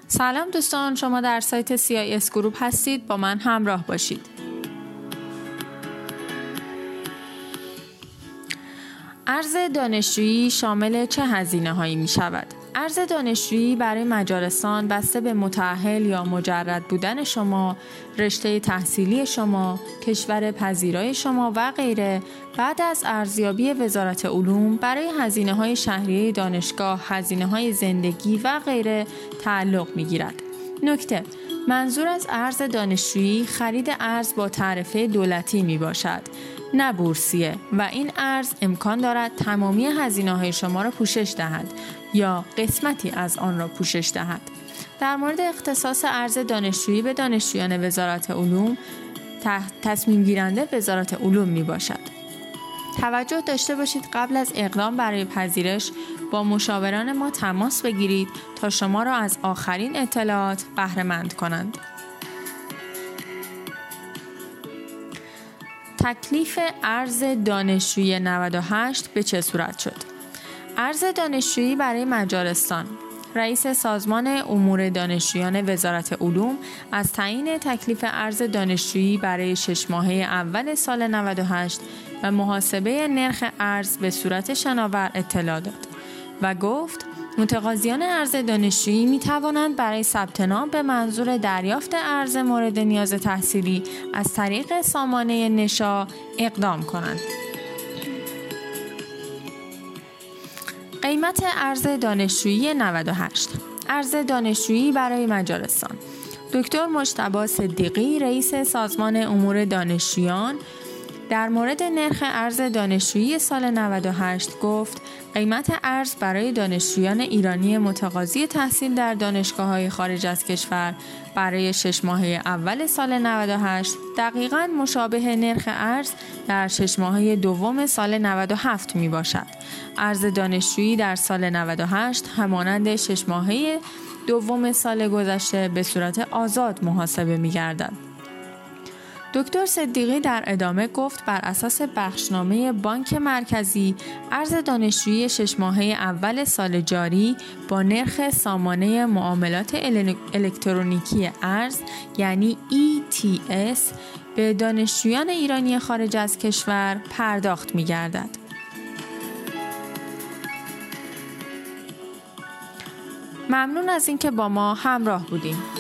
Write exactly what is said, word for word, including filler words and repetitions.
سلام دوستان، شما در سایت سی آی اس گروپ هستید. با من همراه باشید. ارز دانشجویی شامل چه هزینه هایی می شود؟ ارز دانشجویی برای مجارستان بسته به متأهل یا مجرد بودن شما، رشته تحصیلی شما، کشور پذیرای شما و غیره بعد از ارزیابی وزارت علوم برای هزینه های شهریه دانشگاه، هزینه های زندگی و غیره تعلق می گیرد. نکته: منظور از ارز دانشجویی خرید ارز با تعرفه دولتی می باشد، نه بورسیه، و این ارز امکان دارد تمامی هزینه‌های شما را پوشش دهد یا قسمتی از آن را پوشش دهد. در مورد اختصاص ارز دانشجویی به دانشجویان وزارت علوم، تصمیم گیرنده وزارت علوم می باشد. توجه داشته باشید قبل از اقدام برای پذیرش با مشاوران ما تماس بگیرید تا شما را از آخرین اطلاعات بهره مند کنند. تکلیف ارز دانشجویی نود و هشت به چه صورت شد؟ ارز دانشجویی برای مجارستان. رئیس سازمان امور دانشجویان وزارت علوم از تعیین تکلیف ارز دانشجویی برای شش ماهه اول سال نود و هشت و محاسبه نرخ ارز به صورت شناور اطلاع داد و گفت متقاضیان ارز دانشجویی می توانند برای ثبت نام به منظور دریافت ارز مورد نیاز تحصیلی از طریق سامانه نشا اقدام کنند. قیمت ارز دانشجویی نود و هشت. ارز دانشجویی برای مجارستان. دکتر مجتبی صدیقی، رئیس سازمان امور دانشجویان، در مورد نرخ ارز دانشجویی سال نود و هشت گفت قیمت ارز برای دانشجویان ایرانی متقاضی تحصیل در دانشگاه‌های خارج از کشور برای شش ماهه اول سال نود و هشت دقیقاً مشابه نرخ ارز در شش ماهه دوم سال نود و هفت می باشد. ارز دانشجویی در سال نود و هشت همانند شش ماهه دوم سال گذشته به صورت آزاد محاسبه می گردد. دکتر صدیقی در ادامه گفت بر اساس بخشنامه بانک مرکزی ارز دانشجویی شش ماهه اول سال جاری با نرخ سامانه معاملات الکترونیکی ارز یعنی ای تی اس به دانشجویان ایرانی خارج از کشور پرداخت می گردد. ممنون از اینکه با ما همراه بودیم.